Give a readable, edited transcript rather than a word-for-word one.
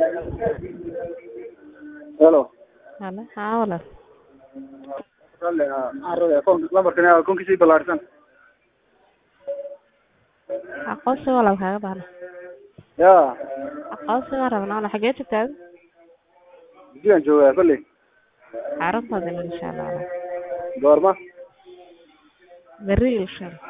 Hello. Halo, haa walaal. Lambarkan akoonkiisa balaarsan. Aqoonsi walaal kaaga baahna. Yaa, Aqoonsi ma rabno walaal xagee joogtaa? diyan joogaa kulli. Xaruntaadina insha Allah. Goorma? Berri insha Allah.